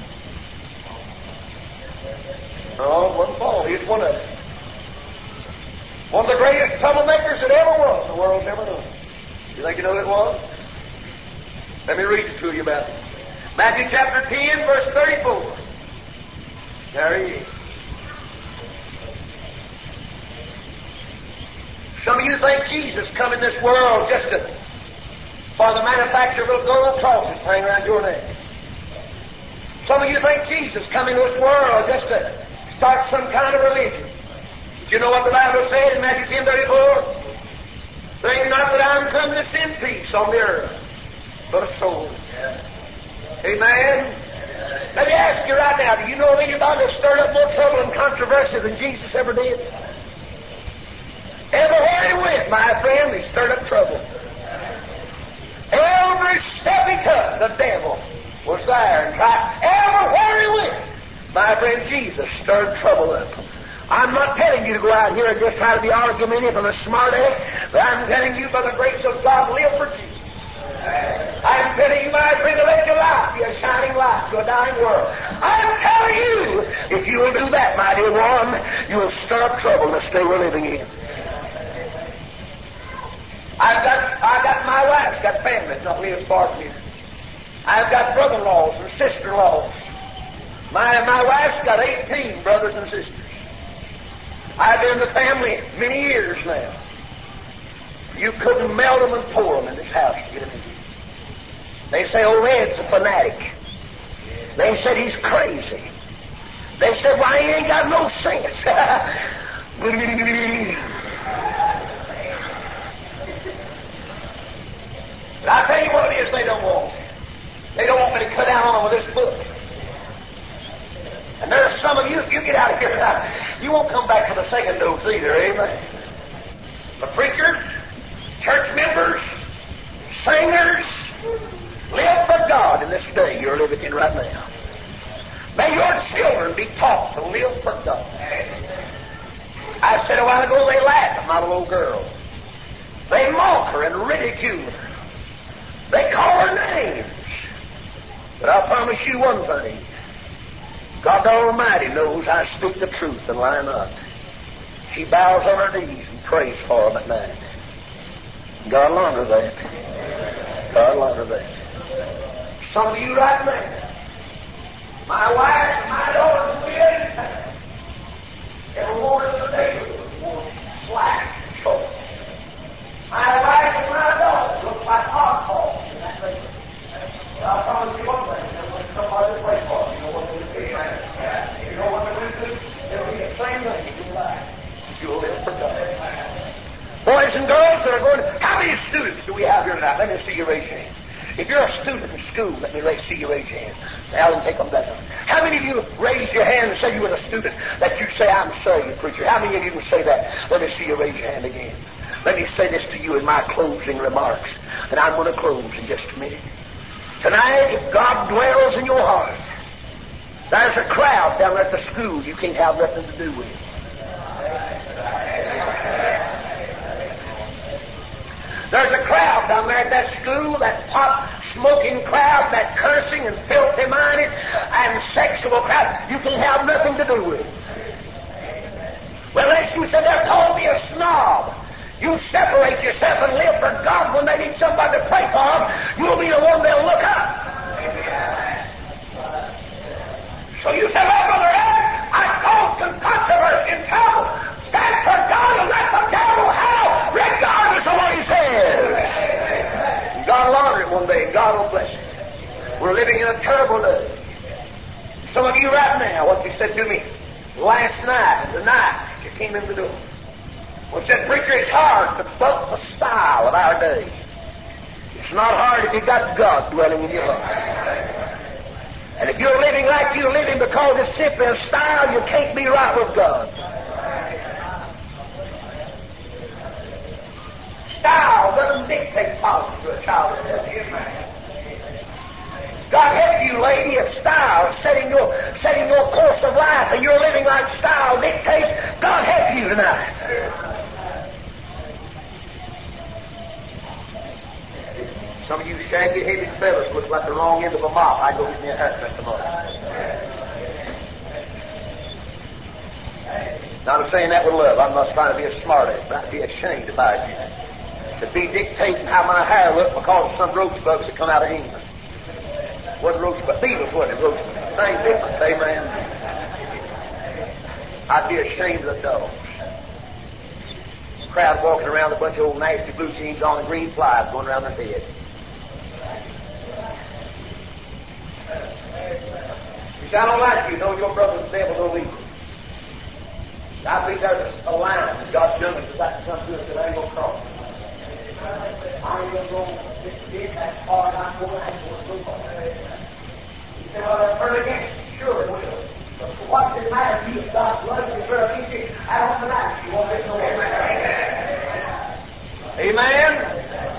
Oh, it wasn't Paul. He's one of them. One of the greatest troublemakers that ever was the world's ever known. You think you know who it was? Let me read it to you about it. Matthew chapter 10, verse 34. There he is. Some of you think Jesus come in this world just for the manufacture of little gold crosses hanging around your neck. Some of you think Jesus come in this world just to start some kind of religion. But you know what the Bible said in Matthew 10:34? Think not that I'm come to send peace on the earth, but a sword. Amen? Let me ask you right now, do you know anybody that stirred up more trouble and controversy than Jesus ever did? Everywhere he went, my friend, he stirred up trouble. Every step he took, the devil was there and tried. Everywhere he went, my friend, Jesus stirred trouble up. I'm not telling you to go out here and just try to be argumentative and a smart ass, but I'm telling you by the grace of God, live for Jesus. I'm telling you, my friend, to let your life be a shining light to a dying world. I'm telling you, if you will do that, my dear one, you will stir up trouble in the state we're living in. I've got my wife's got family that don't live far from here. I've got brother-in-laws and sister-in-laws. My wife's got 18 brothers and sisters. I've been in the family many years now. You couldn't melt them and pour them in this house to get them in here. They say, oh, Ed's a fanatic. They said he's crazy. They said, why, he ain't got no sense. But I tell you what it is they don't want. They don't want me to cut down on them with this book. And there's some of you, if you get out of here tonight, you won't come back for the second dose either, amen? The preachers, church members, singers, live for God in this day you're living in right now. May your children be taught to live for God. I said a while ago, they laugh at my little girl. They mock her and ridicule her. They call her names. But I'll promise you one thing. God Almighty knows I speak the truth and lie not. She bows on her knees and prays for them at night. God will honor that. God will honor that. Some of you right now, my wife and my daughters will be anytime. Every one of the neighbors will slack and choke. My wife and my daughters look like oddballs in that neighborhood. I'll promise you one thing. There will be somebody to pray for. You know what they do? You know what they will do? It'll be the same thing in your life. You'll live for God. Boys and girls that are going to... How many students do we have here tonight? Let me see you raise your hand. If you're a student in school, let me see you raise your hand. Alan, take them down. How many of you raised your hand and said you were a student that you say, I'm saved, preacher? How many of you can say that? Let me see you raise your hand again. Let me say this to you in my closing remarks. And I'm going to close in just a minute. Tonight, if God dwells in your heart, there's a crowd down there at the school you can't have nothing to do with. There's a crowd down there at that school, that pot-smoking crowd, that cursing and filthy-minded and sexual crowd you can have nothing to do with. Well, as you said, they're called me a snob. You separate yourself and live for God. When they need somebody to pray for them, you'll be the one they'll look up. So you say, well, Brother Ed, I've caused some controversy and trouble. Stand for God and let the devil howl, regardless of what he says. God will honor it one day, and God will bless it. We're living in a terrible day. Some of you right now, what you said to me last night and tonight, you came in the door. Well, said, preacher, it's hard to buck the style of our day. It's not hard if you've got God dwelling in your heart. And if you're living like you're living because it's simply a style, you can't be right with God. Style doesn't dictate policy to a child of God. God help you, lady, if style is setting your course of life and you're living like style dictates, God help you tonight. Some of you shaggy-headed fellas look like the wrong end of a mop. I go get me a haircut tomorrow. Now, I'm saying that with love. I'm not trying to be a smartass, but I'd be ashamed about you. To be dictating how my hair looked because of some roach bugs that come out of England. Wasn't roach bugs. Beetles, wasn't it? Roach bugs. Same difference, amen. I'd be ashamed of the dogs. Crowd walking around with a bunch of old nasty blue jeans on and green flies going around their head. You say, I don't like you. No, your brother's the devil, don't leave him. I believe there's a line that God's done that's about to come to us that I ain't going to cross. I ain't going to go get that far, and I'm going to go far. You say, well, they'll turn against you. Sure they will. But what does it matter to you if God's love is for a future? I don't matter. You won't get no Amen. Amen.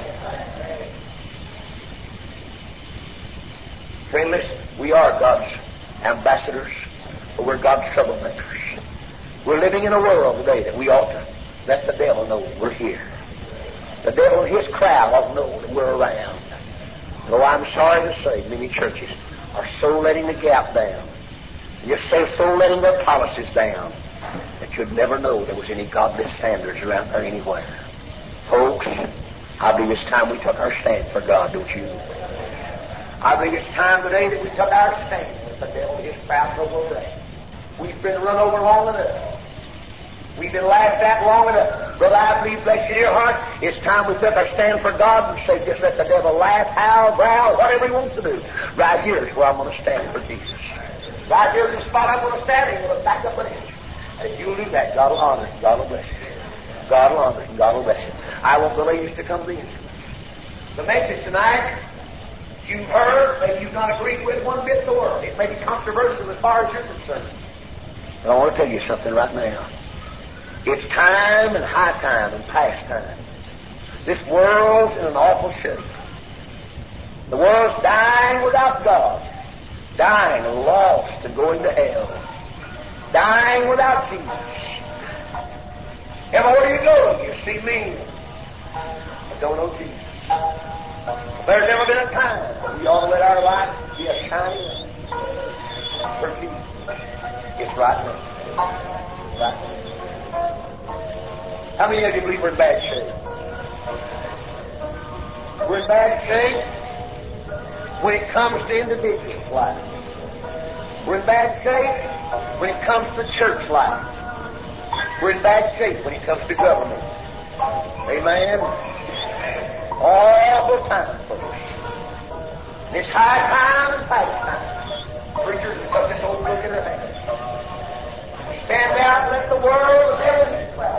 Friend, listen. We are God's ambassadors, but we're God's troublemakers. We're living in a world today that we ought to let the devil know we're here. The devil and his crowd ought to know that we're around. Though I'm sorry to say, many churches are so letting the gap down, and just so letting their policies down, that you'd never know there was any godly standards around there anywhere. Folks, I believe it's time we took our stand for God, don't you? I believe it's time today that we took our stand with the devil and his crowd over day. We've been run over long enough. We've been laughed at long enough. Brother, I believe, bless your dear heart, it's time we took our stand for God and say, just let the devil laugh, howl, growl, whatever he wants to do. Right here is where I'm going to stand for Jesus. Right here is the spot I'm going to stand in. I'm going to back up an inch. And if you'll do that, God will honor it and God will bless you. God will honor it and God will bless you. I want the ladies to come to the instruments. The message tonight, you've heard, maybe you've not agreed with one bit in the world. It may be controversial as far as you're concerned. But I want to tell you something right now. It's time and high time and past time This world's in an awful shape. The world's dying without God. Dying lost and going to hell. Dying without Jesus. Everywhere you go, you see men that don't know Jesus. There's never been a time that we ought to let our lights be a shining light for Jesus. It's right now. Right now. How many of you believe we're in bad shape? We're in bad shape when it comes to individual life. We're in bad shape when it comes to church life. We're in bad shape when it comes to government. Amen? Awful time, folks. It's high time and past time. Preachers and such old look in their hands. Stand out and let the world of everything cloud.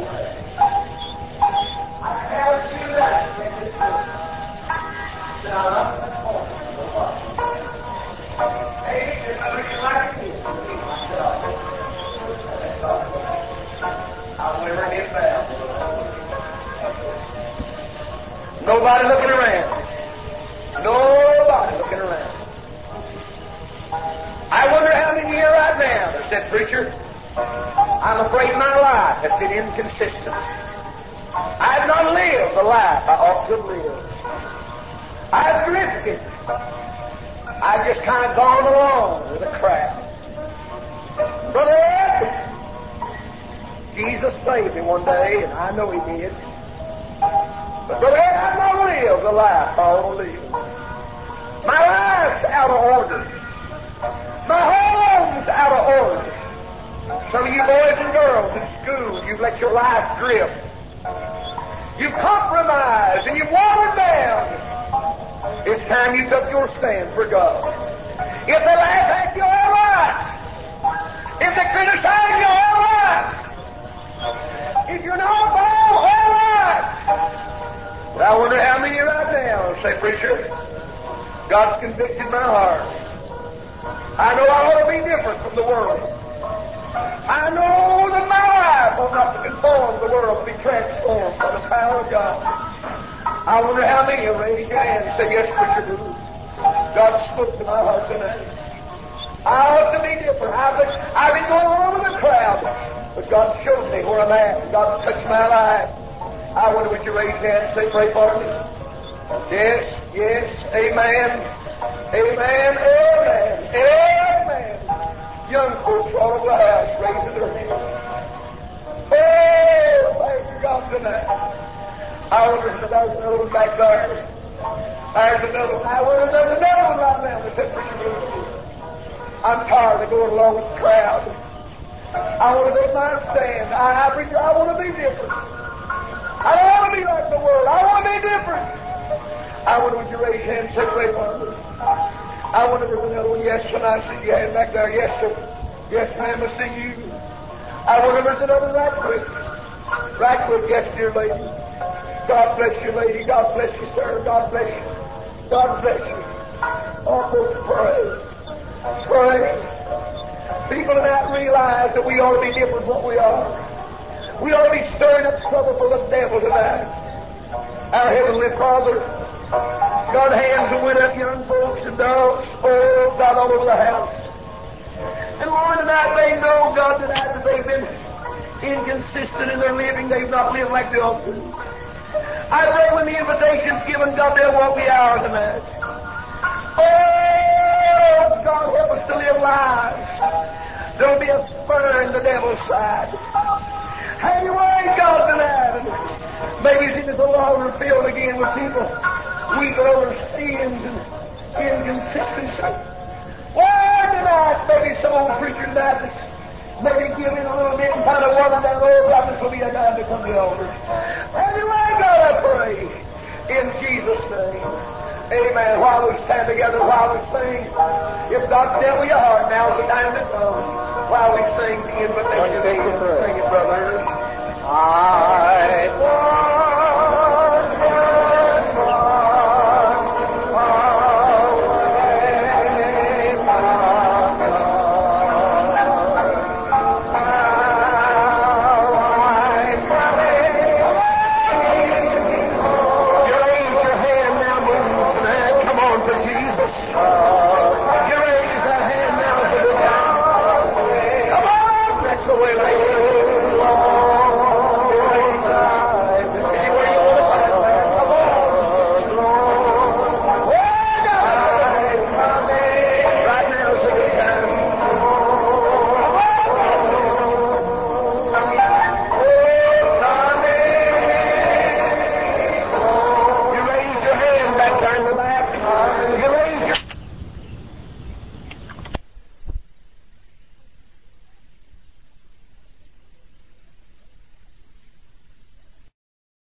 I have seen that in this church. Now, hey, if I really like this, I'll never get back. Nobody looking around. Nobody looking around. I wonder how many here right now that said, preacher, I'm afraid my life has been inconsistent. I've not lived the life I ought to live. I've drifted. I've just kind of gone along with the crowd. Brother Ed, Jesus saved me one day, and I know He did. But Brother Ed, I've not lived the life I ought to live. My life's out of order. My home's out of order. Some of you boys and girls in school, you've let your life drift. You've compromised and you've watered down. It's time you took your stand for God. If they laugh at you, all right. If they criticize you, all right. If you're not bold, all right. But I wonder how many right now say, preacher, God's convicted my heart. I know I ought to be different from the world. I know that my life ought not to conform to the world, but be transformed by the power of God. I wonder how many will raise your hand and say, yes, Preacher Boo. God spoke to my heart tonight. I ought to be different. I've been going along with the crowd, but God showed me where I'm at. God touched my life. I wonder, would you raise your hand and say, pray for me? Yes, yes, amen. Amen, amen, amen. Young folks all over the house raising their hands. Oh, thank God tonight. I wonder if there's another one back there. There's another one. I wonder if there's another one right now that said, Preacher Blues. I'm tired of going along with the crowd. I want to make my stand. I want to be different. I don't want to be like the world. I want to be different. I wonder, would you raise your hand and say, pray for me? I wonder if there's another one. Yes, and I see your hand back there. Yes, sir. Yes, ma'am, I see you. I wonder if there's another one right quick. Right quick, yes, dear lady. God bless you, lady. God bless you, sir. God bless you. God bless you. Oh, folks, pray. Pray. People tonight realize that we ought to be different from what we are. We ought to be stirring up trouble for the devil tonight. Our Heavenly Father, God, hands that went up, young folks and dogs, oh, God, all over the house. And Lord, tonight they know, God, tonight that they've been inconsistent in their living. They've not lived like they ought to. I pray when the invitation's given, God, they'll walk the hour tonight. Oh, God, help us to live lives. There'll be a spur in the devil's side. Have your way, God, tonight. And maybe it's in the longer field again with people weeping over sins and inconsistency. Why tonight, maybe some old preacher tonight that's maybe giving a little bit and kind of water down, oh, God, this will be a time to come to the altar. Have your way, God, I pray. In Jesus' name. Amen. While we stand together, while we sing, if God's dealt with your heart, now's the time to come. While we sing the invitation, sing it, brother. I